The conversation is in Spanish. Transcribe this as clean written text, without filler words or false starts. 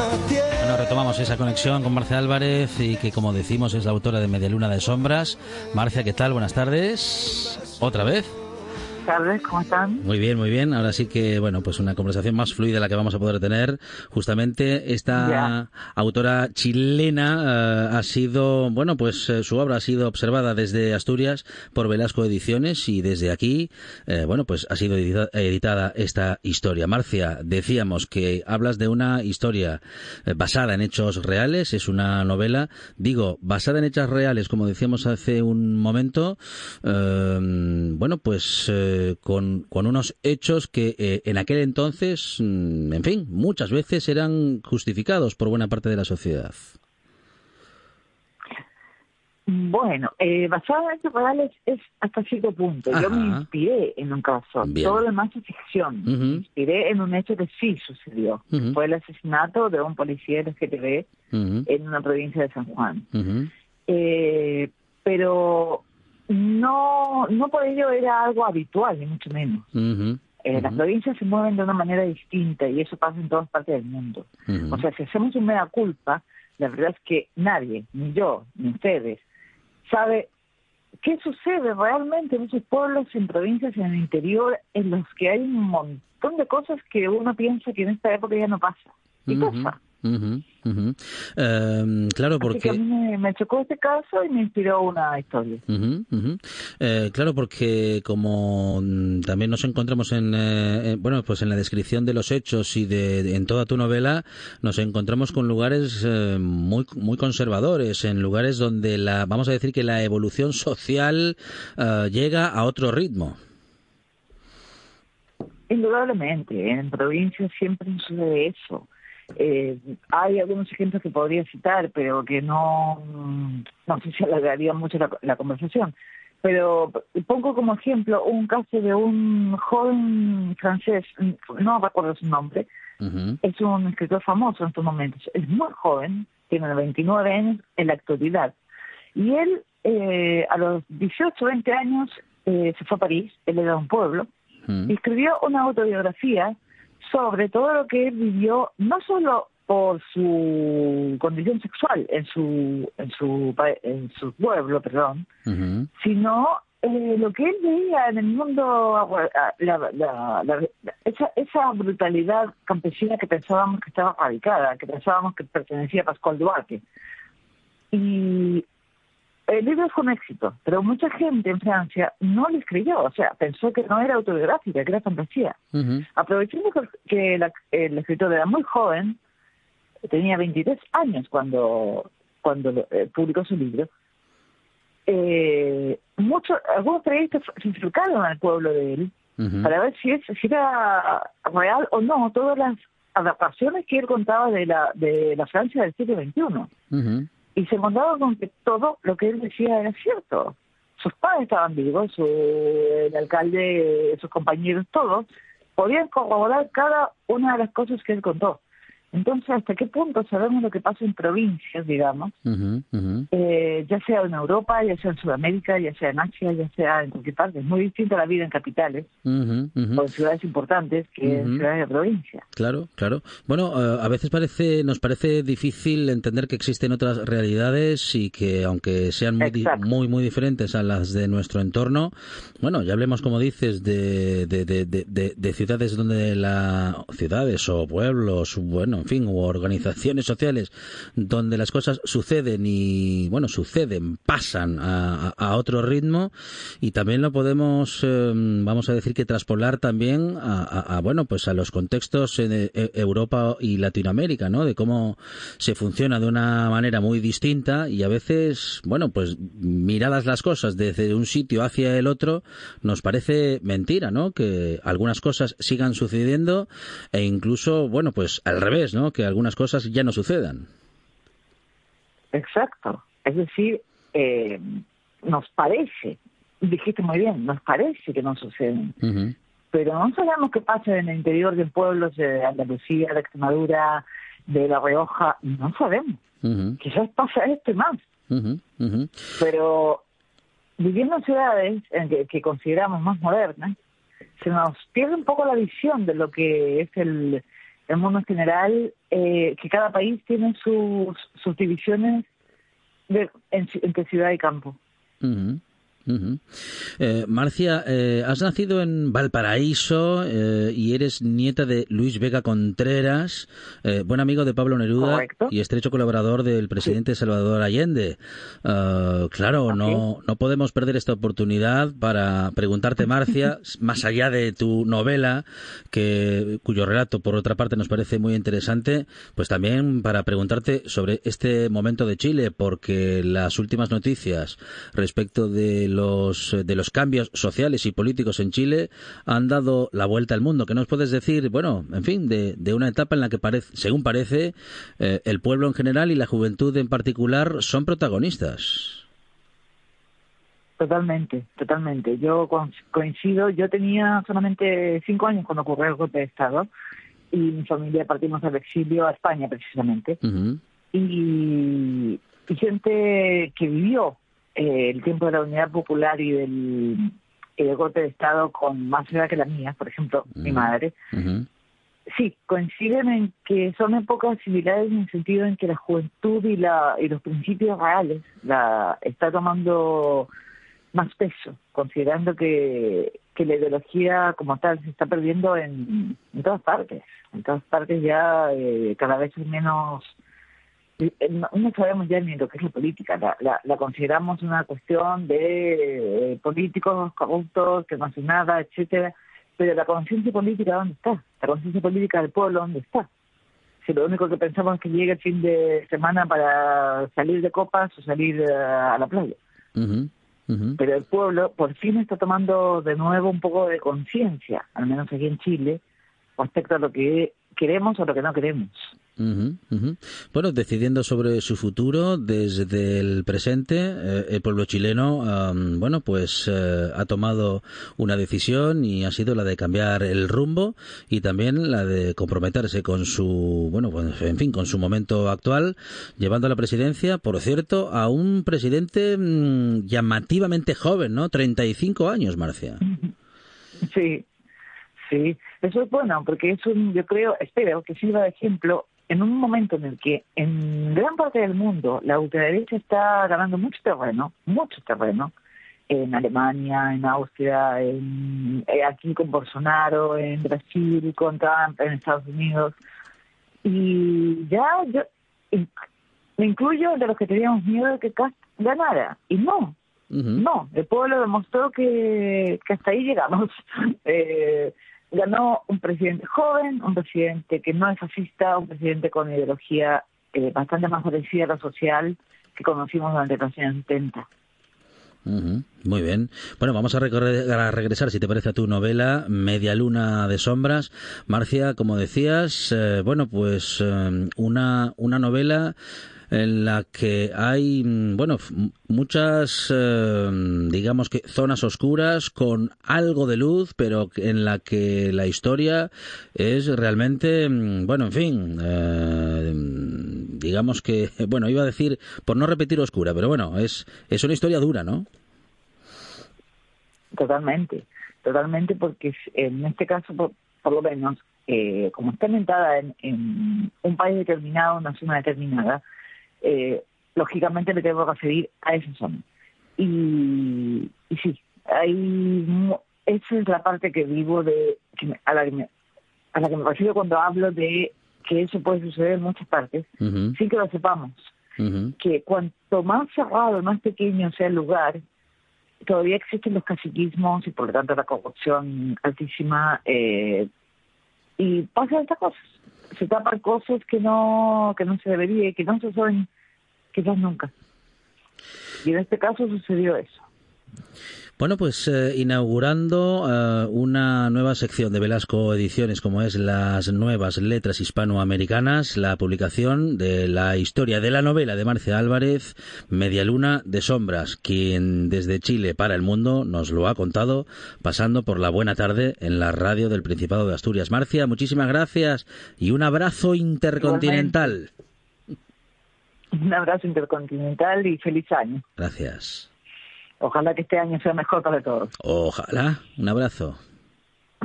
Bueno, retomamos esa conexión con Marcia Álvarez y que, como decimos, es la autora de Medialuna de Sombras. Marcia, ¿qué tal? Buenas tardes. ¿Otra vez? Tardes, ¿cómo están? Muy bien, muy bien. Ahora sí que, bueno, pues una conversación más fluida la que vamos a poder tener. Justamente esta autora chilena ha sido, bueno, pues su obra ha sido observada desde Asturias por Velasco Ediciones y desde aquí, bueno, pues ha sido editada esta historia. Marcia, decíamos que hablas de una historia basada en hechos reales, es una novela, digo, basada en hechos reales, como decíamos hace un momento, bueno, pues con unos hechos que en aquel entonces, en fin, muchas veces eran justificados por buena parte de la sociedad. Bueno, basada en hechos reales es hasta cierto punto. Ajá. Yo me inspiré en un caso. Bien. Todo lo demás es ficción. Me inspiré en un hecho que sí sucedió. Fue el asesinato de un policía LGTB en una provincia de San Juan. Pero no por ello era algo habitual, ni mucho menos. Las provincias se mueven de una manera distinta y eso pasa en todas partes del mundo. O sea, si hacemos un mea culpa, la verdad es que nadie, ni yo, ni ustedes, sabe qué sucede realmente en esos pueblos, en provincias, en el interior, en los que hay un montón de cosas que uno piensa que en esta época ya no pasa. Y pasa. Claro, porque... Así que a mí me chocó este caso y me inspiró una historia. Claro, porque como también nos encontramos bueno, pues en la descripción de los hechos y en toda tu novela, nos encontramos con lugares muy conservadores, en lugares donde vamos a decir que la evolución social llega a otro ritmo. Indudablemente, en provincias siempre sucede eso. Hay algunos ejemplos que podría citar, pero que no sé si alargaría mucho la conversación. Pero pongo como ejemplo un caso de un joven francés, no recuerdo su nombre, es un escritor famoso en estos momentos, es muy joven, tiene 29 años en la actualidad. Y él, a los 18, 20 años, se fue a París, él era de un pueblo, y escribió una autobiografía sobre todo lo que él vivió, no solo por su condición sexual en su pueblo, sino lo que él veía en el mundo, esa brutalidad campesina que pensábamos que estaba radicada, que pensábamos que pertenecía a Pascual Duarte. Y el libro fue un éxito, pero mucha gente en Francia no le creyó, o sea, pensó que no era autobiográfica, que era fantasía. Aprovechando que el escritor era muy joven, tenía 23 años cuando publicó su libro, algunos periodistas se acercaron al pueblo de él para ver si era real o no todas las adaptaciones que él contaba de la Francia del siglo XXI. Y se encontraron con que todo lo que él decía era cierto. Sus padres estaban vivos, el alcalde, sus compañeros, todos podían corroborar cada una de las cosas que él contó. Entonces, ¿hasta qué punto sabemos lo que pasa en provincias, digamos? Ya sea en Europa, ya sea en Sudamérica, ya sea en Asia, ya sea en cualquier parte. Es muy distinta la vida en capitales o en ciudades importantes que en ciudades de provincia. Claro, claro. Bueno, a veces nos parece difícil entender que existen otras realidades y que, aunque sean muy diferentes a las de nuestro entorno, bueno, ya hablemos, como dices, de ciudades ciudades o pueblos, bueno, en fin, u organizaciones sociales donde las cosas suceden pasan a otro ritmo, y también lo podemos, vamos a decir, que traspolar también a los contextos en Europa y Latinoamérica, ¿no? De cómo se funciona de una manera muy distinta, y a veces, bueno, pues miradas las cosas desde un sitio hacia el otro, nos parece mentira, ¿no? Que algunas cosas sigan sucediendo e incluso, bueno, pues al revés, ¿no? Que algunas cosas ya no sucedan. Exacto. Es decir, nos parece, dijiste muy bien, nos parece que no suceden. Pero no sabemos qué pasa en el interior de pueblos de Andalucía, de Extremadura, de La Rioja, no sabemos. Quizás pasa esto y más. Pero viviendo en ciudades que consideramos más modernas, se nos pierde un poco la visión de lo que es el mundo en general que cada país tiene sus divisiones entre ciudad y campo. Uh-huh. Uh-huh. Marcia, has nacido en Valparaíso y eres nieta de Luis Vega Contreras, buen amigo de Pablo Neruda. Correcto. Y estrecho colaborador del presidente Salvador Allende. Claro, no podemos perder esta oportunidad para preguntarte, Marcia, más allá de tu novela, cuyo relato, por otra parte, nos parece muy interesante, pues también para preguntarte sobre este momento de Chile, porque las últimas noticias respecto de los cambios sociales y políticos en Chile han dado la vuelta al mundo. ¿Qué nos puedes decir, bueno, en fin, de una etapa en la que según parece, el pueblo en general y la juventud en particular son protagonistas? Totalmente. Yo coincido. Yo tenía solamente 5 años cuando ocurrió el golpe de Estado y mi familia partimos al exilio a España, precisamente. Uh-huh. Y gente que vivió el tiempo de la Unidad Popular y del golpe de Estado con más edad que la mía, por ejemplo, mi madre, sí, coinciden en que son épocas similares en el sentido en que la juventud y los principios reales está tomando más peso, considerando que la ideología como tal se está perdiendo en todas partes. En todas partes ya cada vez es menos... No sabemos ya ni lo que es la política, la consideramos una cuestión de políticos corruptos que no hacen nada, etcétera, pero la conciencia política, ¿dónde está? La conciencia política del pueblo, ¿dónde está? Si lo único que pensamos es que llegue el fin de semana para salir de copas o salir a la playa. Uh-huh. Uh-huh. Pero el pueblo por fin está tomando de nuevo un poco de conciencia, al menos aquí en Chile, respecto a lo que queremos o lo que no queremos. Uh-huh, uh-huh. Bueno, decidiendo sobre su futuro desde el presente, el pueblo chileno, ha tomado una decisión y ha sido la de cambiar el rumbo y también la de comprometerse con con su momento actual, llevando a la presidencia, por cierto, a un presidente llamativamente joven, ¿no? 35 años, Marcia. Sí, eso es bueno, porque espero que sirva de ejemplo en un momento en el que en gran parte del mundo la ultraderecha está ganando mucho terreno, en Alemania, en Austria, aquí con Bolsonaro, en Brasil, con Trump, en Estados Unidos. Y ya yo me incluyo de los que teníamos miedo de que Cast ganara. Y no, el pueblo demostró que hasta ahí llegamos. Ganó un presidente joven, un presidente que no es fascista, un presidente con ideología bastante más parecida a la social que conocimos durante los años 70. Uh-huh. Muy bien. Bueno, vamos a regresar, si te parece, a tu novela Media Luna de Sombras. Marcia, como decías, una novela en la que hay, muchas, digamos que zonas oscuras con algo de luz, pero en la que la historia es realmente, digamos que, iba a decir, por no repetir oscura, pero es una historia dura, ¿no? Totalmente, porque en este caso, por lo menos, como está ambientada en un país determinado, una zona determinada, lógicamente me tengo que referir a esa zona. Y sí, esa es la parte que vivo a la que me refiero cuando hablo de que eso puede suceder en muchas partes, uh-huh, sin que lo sepamos. Uh-huh. Que cuanto más cerrado, más pequeño sea el lugar, todavía existen los caciquismos y por lo tanto la corrupción altísima, y pasan estas cosas. Se tapan cosas que no se debería y que no se saben quizás nunca. Y en este caso sucedió eso. Bueno, pues inaugurando una nueva sección de Velasco Ediciones, como es las nuevas letras hispanoamericanas, la publicación de la historia de la novela de Marcia Álvarez, Media Luna de Sombras, quien desde Chile para el mundo nos lo ha contado, pasando por la buena tarde en la radio del Principado de Asturias. Marcia, muchísimas gracias y un abrazo intercontinental. Igualmente. Un abrazo intercontinental y feliz año. Gracias. Ojalá que este año sea mejor para todos. Ojalá. Un abrazo.